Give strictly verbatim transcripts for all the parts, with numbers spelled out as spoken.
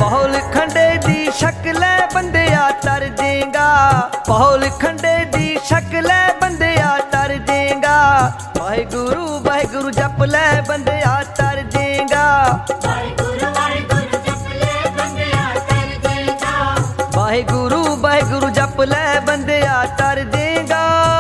पौल खंडे दी शक्ल बंदिया तर देगा, पौल खंडे दी शक्ल बंदिया तर देगा। वाहिगुरु वाहिगुरु जप ले बंदिया तर देगा, वाहिगुरु वाहिगुरु जप ले बंदिया तर देगा, वाहिगुरु वाहिगुरु जप ले बंदिया तर देगा।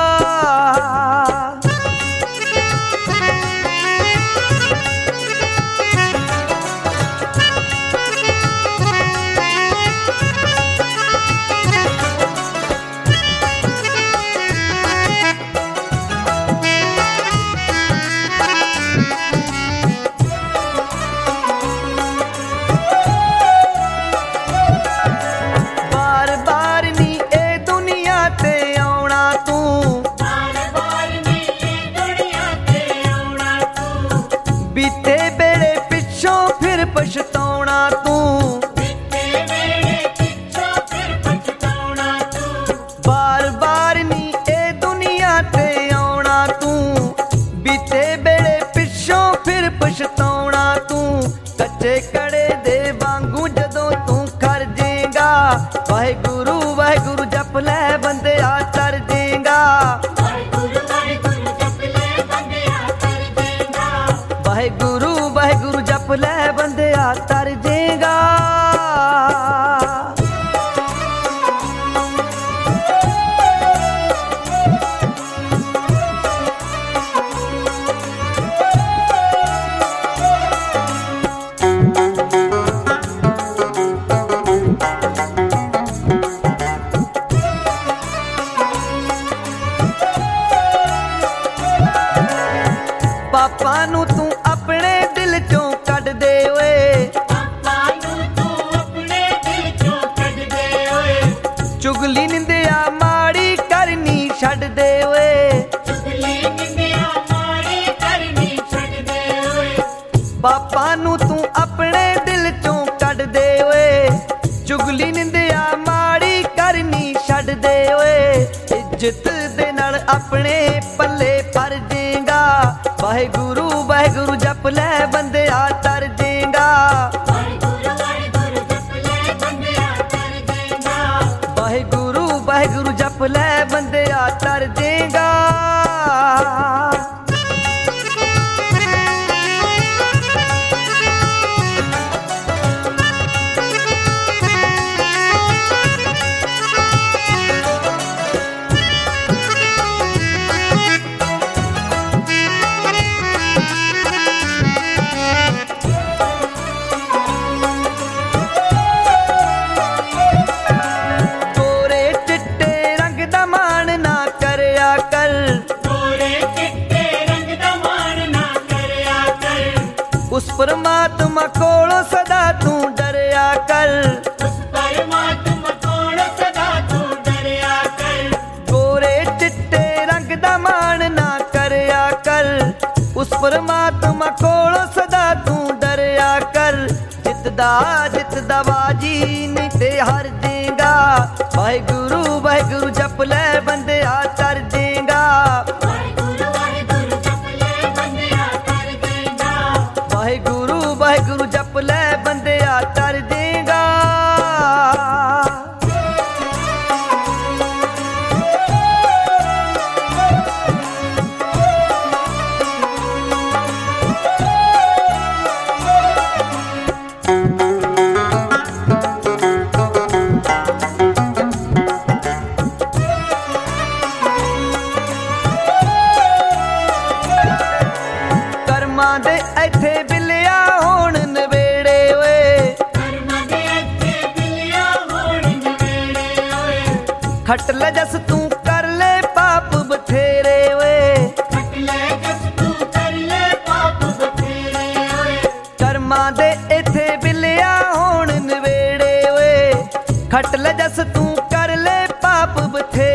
बीते बेड़े पिछों फिर पछताउणा तू, बीते बेड़े पिछों फिर पछताउणा तू, बार बार नी ए दुनिया ते आउणा तू। बीते बेड़े पिछों फिर पछताउणा तू, कच्चे कड़े दे वांगू जदों तू कर देगा। वाहिगुरु वाहिगुरु जप ले बंदिया तर देगा, वाहिगुरु वाहिगुरु जप ले बंदिया तर देगा, वाहिगुरु वाहिगुरु जप ले बंदिया तर देगा। पापा नू तू अपने दिल चों कढ दे ओए, पापा नू तू अपने दिल चों कढ दे ओए, चुगली निंदिया माड़ी करनी छड्ड दे ओए। चुगली निंदिया माड़ी करनी छड्ड दे ओए, पापा नू तू अपने दिल चों कढ दे ओए, चुगली निंदिया माड़ी करनी छड्ड दे ओए। इज्जत दे नाल अपने पल्ले भर देगा, वाहिगुरु वाहिगुरु जप ले बंदिया तर देगा, वाहिगुरु वाहिगुरु जप ले बंदिया तर देगा, वाहिगुरु वाहिगुरु जप ले बंदिया तर देगा। गोरे चिट्टे रंग दा मान ना करया कर, गोरे चिट्टे रंग दा मान ना करया कर, उस परमात्मा कोलों सदा तू डरया कर। उस परमात्मा कोलों सदा तू डरया कर, गोरे चिट्टे रंग दा मान ना करया कर, उस परमात्मा कोलों सदा तू डरया कर। जितदा जितदा बाजी नी ते हार देगा, वाहिगुरु वाहिगुरु जप ले बंदिया तर देगा, वाहिगुरु वाहिगुरु जप ले बंदिया तर देगा, वाहिगुरु वाहिगुरु जप ले बंदिया तर देगा। ਕਰਮਾਂ ਦੇ ਇੱਥੇ ਬਿਲਿਆ ਹੋਣ ਨਵੇੜੇ ਓਏ, ਕਰਮਾਂ ਦੇ ਇੱਥੇ ਬਿਲਿਆ ਹੋਣ ਨਵੇੜੇ ਓਏ, ਖੱਟ ਲੈ ਜਸ ਤੂੰ ਕਰ ਲੈ ਪਾਪ ਬਥੇਰੇ ਓਏ। ਖੱਟ ਲੈ ਜਸ ਤੂੰ ਕਰ ਲੈ ਪਾਪ ਬਥੇਰੇ ਓਏ, ਕਰਮਾਂ ਦੇ ਇੱਥੇ ਬਿਲਿਆ ਹੋਣ ਨਵੇੜੇ ਓਏ, ਖੱਟ ਲੈ ਜਸ ਤੂੰ ਕਰ ਲੈ ਪਾਪ ਬਥੇਰੇ